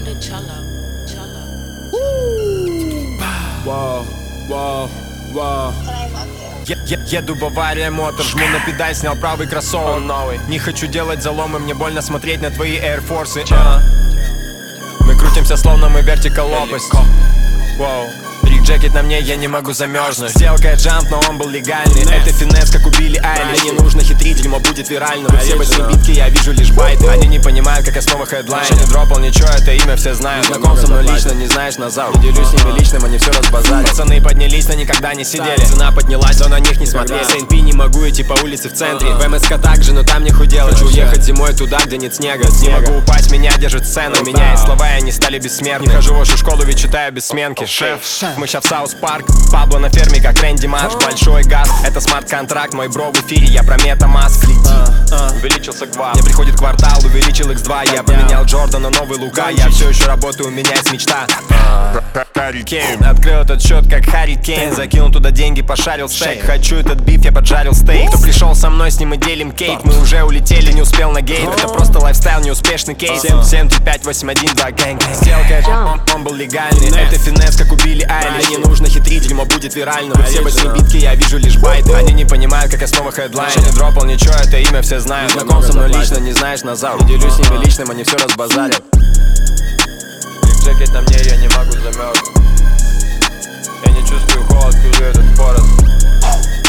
Вау, вау, вау. Еду Бавария Мотор, жму на педаль, снял правый кроссовок новый. Не хочу делать заломы, мне больно смотреть на твои Air Force. Мы крутимся, словно мы Vertical Lopez. Вау. Рик-джекет на мне, я не могу замерзнуть. Сделка джамп, но он был легальный. Это финес, как убили Айли. Мне не нужно хитрить, дерьмо будет вирально. Вы все возьми битки, я вижу лишь байты. Они не понимают, как основа хедлайн. Не дропал ничего, это имя все знают. Знаком со мной лично, не знаешь назад. Не делюсь с ними личным, они все разбазарят. Пацаны поднялись, но никогда не сидели. Цена поднялась, но на них не смотрели. СНП не могу идти по улице в центре. В МСК также, но там не худел. Хочу уехать зимой туда, где нет снега. Не могу упасть, меня держит сцена. Меняя слова, и они стали бессмертны. Не хожу в вашу школу, ведь читаю без сменки. Шеф, мы ща в Саус Парк. Пабло на ферме, как Рэнди Марш. Большой газ, это смарт-контракт. Мой бро в эфире, я про MetaMask. Увеличился квад, мне приходит квартал, увеличил X2. Я поменял Джордан на новый Лука. Я все еще работаю, у меня есть мечта. Открыл этот счет, как Харри Кейн. Закинул туда деньги, пошарил стейк. Хочу этот биф, я поджарил стейк. Кто пришел со мной, с ним мы делим кейк. Мы уже улетели, не успел на гейт. Это просто лайфстайл, неуспешный кейс. 735-812 гэнг. Сделка, он был легальный. Это финес, как убили Айли. Мне не нужно хитрить, дерьмо будет вирально. Вы все возьми битки, я вижу лишь байты. Они не понимают, как основа хедлайн. Не дропал ничего, это имя все знают. Знаком со мной лично, не знаешь назад. Не делюсь с ними личным, они все разбазарят. Джекет на мне, я не могу замерзнуть. Я не чувствую холод, вижу этот форест.